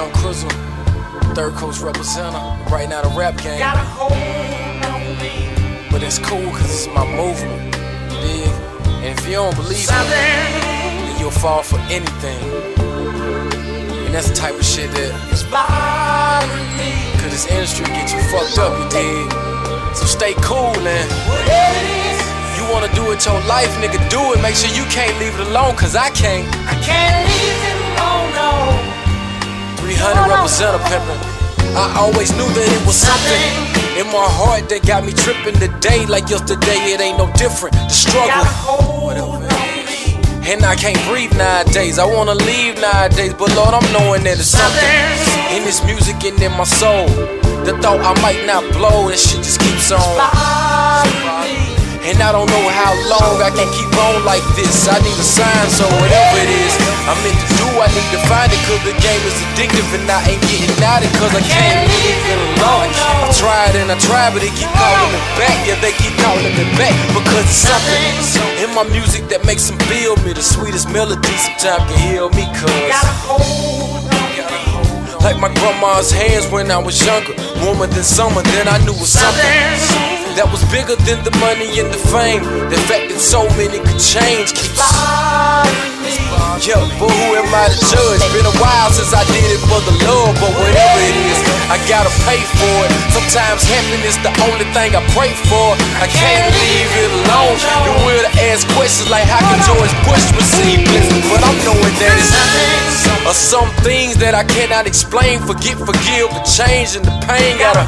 Young Crizzle, Third Coast representative. Right now the rap game. Got a hold on me. But it's cool cause it's my movement. You dig? And if you don't believe me, then you'll fall for anything. And that's the type of shit that It's bothering me. cause this industry get you fucked up, you dig? So stay cool, man. Whatever it is, You wanna do it your life, nigga, do it. Make sure you can't leave it alone, cause I can't. I can't leave it alone, no. 300 representative pimpin'. I always knew that it was something in my heart that got me tripping today. Like yesterday, it ain't no different. The struggle, Got a hold on me. and I can't breathe nowadays. I wanna leave nowadays, but Lord, I'm knowing that it's something in this music and in my soul. The thought I might not blow, that shit just keeps on. Bothering me. And I don't know how long I can keep on like this. I need a sign, so whatever it is I'm meant to do, I need to find it. Cause the game is addictive and I ain't getting out it. Cause I can't leave it alone. I tried and I tried, but they keep calling me back. Yeah, they keep calling me back. Because it's something in my music that makes them feel me. The sweetest melody sometimes can heal me. Got Cause a hold on me. like my grandma's hands when I was younger, warmer than summer, then I knew it was something that was bigger than the money and the fame. The fact that so many could change keeps Bothering me. yeah, but who am I to judge? Been a while since I did it for the love, but whatever it is, I gotta pay for it. Sometimes happiness the only thing I pray for. I can't leave it alone. The will to ask questions like how can George Bush receive blessings? But I'm knowing that it's or some things that I cannot explain. Forgive, but change and the pain gotta.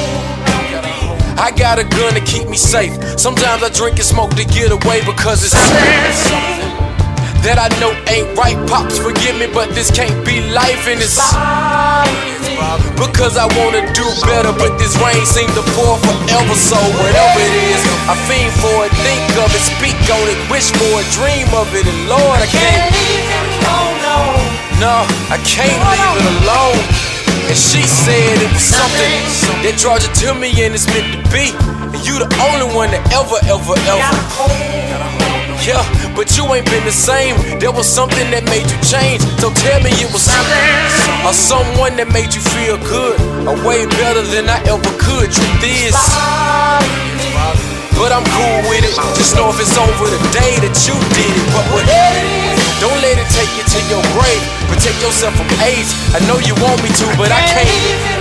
I got a gun to keep me safe. Sometimes I drink and smoke to get away because it's something that I know ain't right. Pops, forgive me, but this can't be life and it's because I wanna do better, but this rain seems to pour forever. So whatever it is, I fiend for it, think of it, speak on it, wish for it, dream of it, and Lord, I can't. No, I can't leave it alone. And she said it was something that draws you to me and it's meant to be. And you the only one that ever. Yeah, but you ain't been the same. There was something that made you change. So tell me it was something or someone that made you feel good, or way better than I ever could. Truth is, but I'm cool with it. Just know if it's over the day that you did it. But whatever it is, don't let it take you to your grave. Protect yourself from AIDS. I know you want me to, but I can't.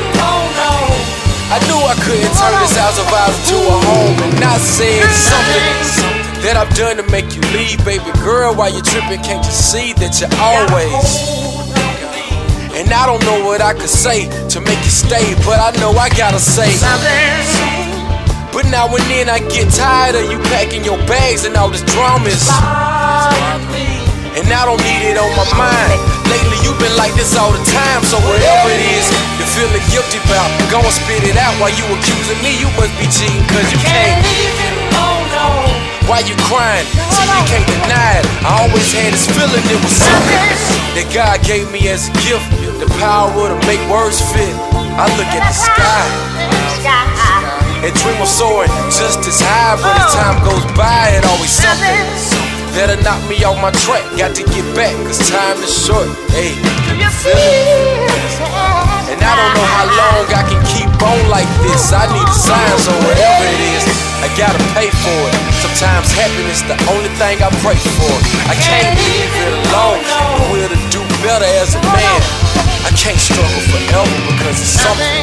I knew I couldn't turn this house of ours into a home. And I said something that I've done to make you leave, baby girl. While you're tripping, can't you see that you're always? And I don't know what I could say to make you stay, but I know I gotta say but now and then I get tired of you packing your bags and all this dramas. And I don't need it on my mind. Lately you've been like this all the time. So whatever it is you're feeling guilty about, go and spit it out. While you accusing me, you must be cheating cause you can't. Why you crying? See, you can't deny it. I always had this feeling it was something that God gave me as a gift. The power to make words fit. I look at the sky and dream of soaring just as high. But as time goes by, it always something that'll knock me off my track. Got to get back, cause time is short. Hey, you feel it? And I don't know how long I can keep on like this. I need a sign, so whatever it is, I gotta pay for it. Sometimes happiness the only thing I pray for. I can't leave it alone. The will to do better as a man. I can't struggle forever because it's something.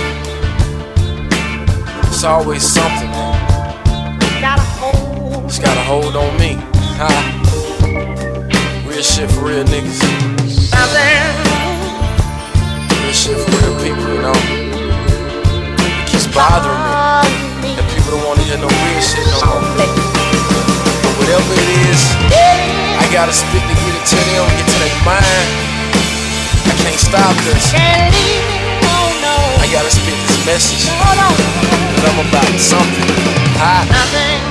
It's always something, man. It's got a hold on me. Ha. Real shit for real niggas. Real shit for real people, you know. It keeps bothering me that people don't want to hear no real shit no more. But whatever it is, I gotta spit to get it to them, get to their mind. I can't stop this. I gotta spit this message, cause I'm about something. Ha.